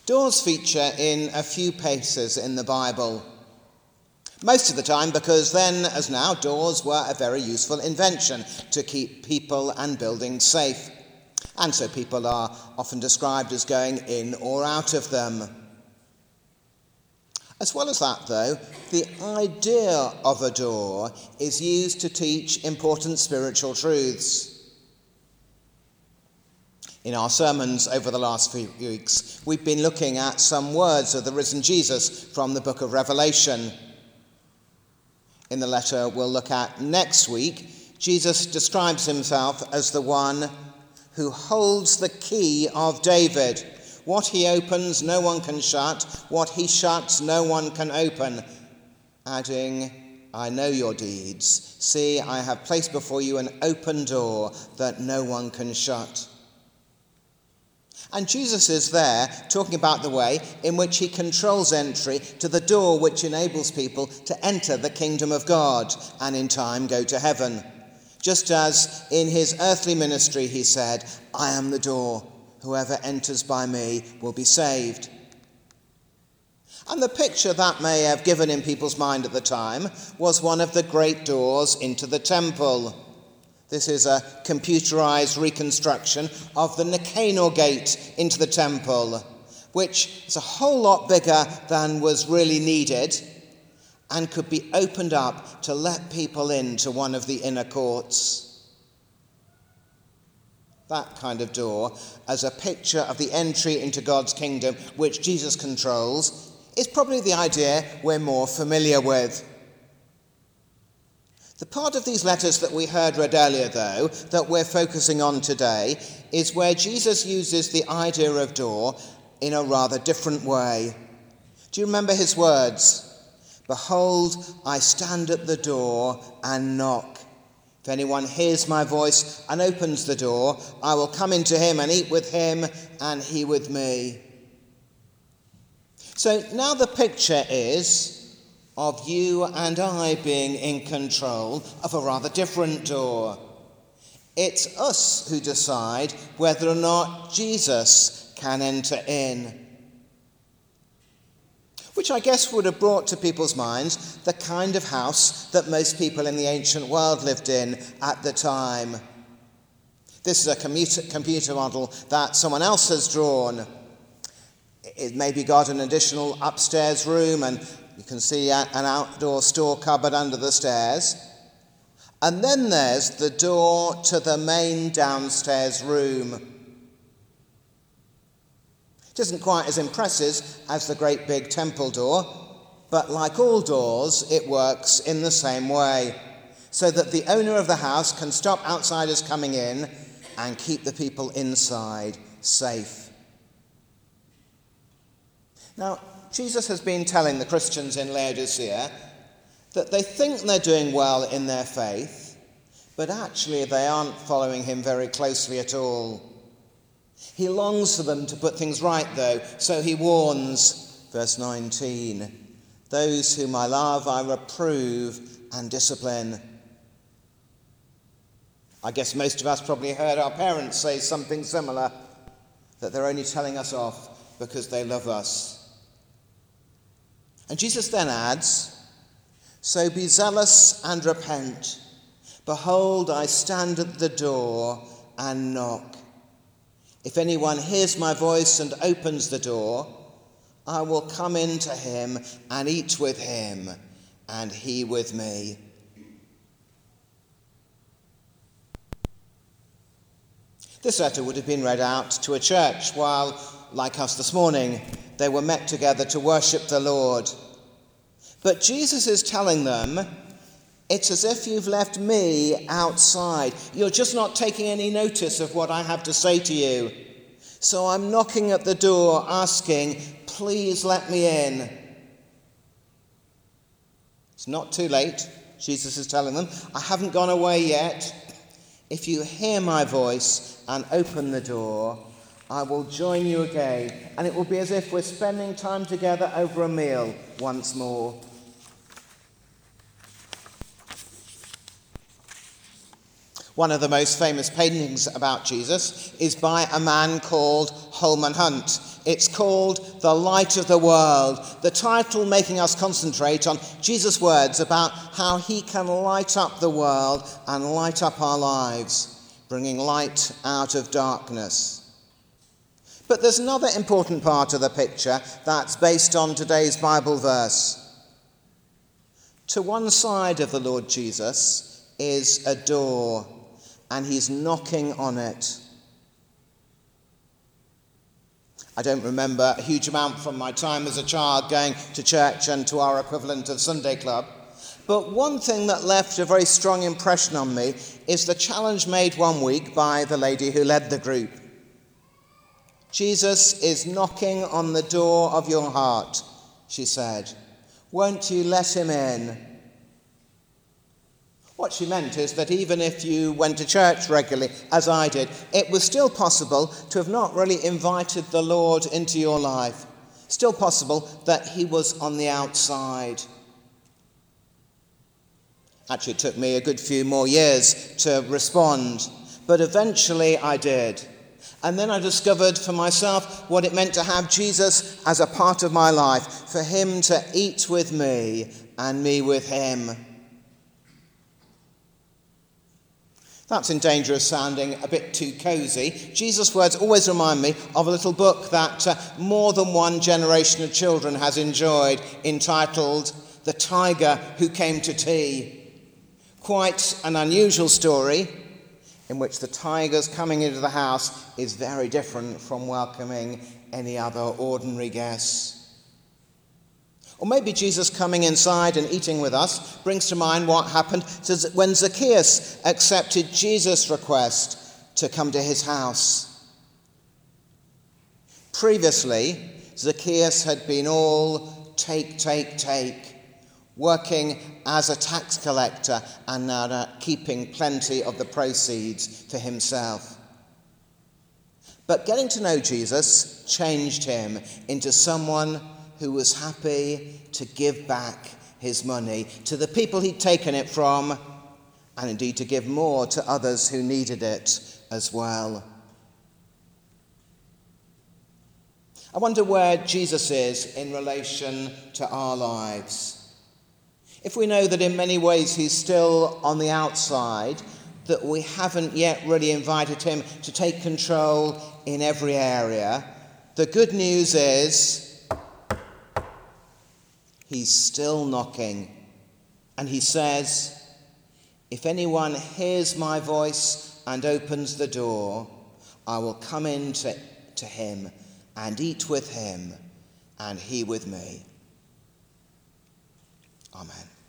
Doors feature in a few places in the Bible. Most of the time because then, as now, doors were a very useful invention to keep people and buildings safe. And so people are often described as going in or out of them. As well as that, though, the idea of a door is used to teach important spiritual truths. In our sermons over the last few weeks, we've been looking at some words of the risen Jesus from the book of Revelation. In the letter we'll look at next week, Jesus describes himself as the one who holds the key of David. What he opens, no one can shut. What he shuts, no one can open. Adding, I know your deeds. See, I have placed before you an open door that no one can shut. And Jesus is there talking about the way in which he controls entry to the door which enables people to enter the kingdom of God and in time go to heaven. Just as in his earthly ministry he said, I am the door. Whoever enters by me will be saved. And the picture that may have given in people's mind at the time was one of the great doors into the temple. This is a computerized reconstruction of the Nicanor gate into the temple, which is a whole lot bigger than was really needed and could be opened up to let people into one of the inner courts. That kind of door, as a picture of the entry into God's kingdom, which Jesus controls, is probably the idea we're more familiar with. The part of these letters that we heard read earlier, though, that we're focusing on today, is where Jesus uses the idea of door in a rather different way. Do you remember his words? Behold, I stand at the door and knock. If anyone hears my voice and opens the door, I will come into him and eat with him and he with me. So now the picture is of you and I being in control of a rather different door. It's us who decide whether or not Jesus can enter in. Which I guess would have brought to people's minds the kind of house that most people in the ancient world lived in at the time. This is a computer model that someone else has drawn. It maybe got an additional upstairs room, and you can see an outdoor store cupboard under the stairs. And then there's the door to the main downstairs room. It isn't quite as impressive as the great big temple door, but like all doors, it works in the same way, so that the owner of the house can stop outsiders coming in and keep the people inside safe. Now, Jesus has been telling the Christians in Laodicea that they think they're doing well in their faith, but actually they aren't following him very closely at all. He longs for them to put things right, though, so he warns, verse 19, those whom I love I reprove and discipline. I guess most of us probably heard our parents say something similar, that they're only telling us off because they love us. And Jesus then adds, so be zealous and repent. Behold, I stand at the door and knock. If anyone hears my voice and opens the door, I will come into him and eat with him, and he with me. This letter would have been read out to a church while, like us this morning, they were met together to worship the Lord. But Jesus is telling them, it's as if you've left me outside. You're just not taking any notice of what I have to say to you. So I'm knocking at the door asking, please let me in. It's not too late, Jesus is telling them. I haven't gone away yet. If you hear my voice and open the door, I will join you again, and it will be as if we're spending time together over a meal once more. One of the most famous paintings about Jesus is by a man called Holman Hunt. It's called The Light of the World, the title making us concentrate on Jesus' words about how he can light up the world and light up our lives, bringing light out of darkness. But there's another important part of the picture that's based on today's Bible verse. To one side of the Lord Jesus is a door, and he's knocking on it. I don't remember a huge amount from my time as a child going to church and to our equivalent of Sunday Club. But one thing that left a very strong impression on me is the challenge made one week by the lady who led the group. Jesus is knocking on the door of your heart, she said. Won't you let him in? What she meant is that even if you went to church regularly, as I did, it was still possible to have not really invited the Lord into your life. Still possible that he was on the outside. Actually, it took me a good few more years to respond, but eventually I did. And then I discovered for myself what it meant to have Jesus as a part of my life, for him to eat with me and me with him. That's in danger of sounding a bit too cosy. Jesus' words always remind me of a little book that more than one generation of children has enjoyed, entitled The Tiger Who Came to Tea. Quite an unusual story in which the tiger's coming into the house is very different from welcoming any other ordinary guests. Or maybe Jesus coming inside and eating with us brings to mind what happened when Zacchaeus accepted Jesus' request to come to his house. Previously, Zacchaeus had been all take, working as a tax collector and now keeping plenty of the proceeds for himself. But getting to know Jesus changed him into someone who was happy to give back his money to the people he'd taken it from, and indeed to give more to others who needed it as well. I wonder where Jesus is in relation to our lives. If we know that in many ways he's still on the outside, that we haven't yet really invited him to take control in every area, the good news is he's still knocking. And he says, if anyone hears my voice and opens the door, I will come in to him and eat with him and he with me. Amen.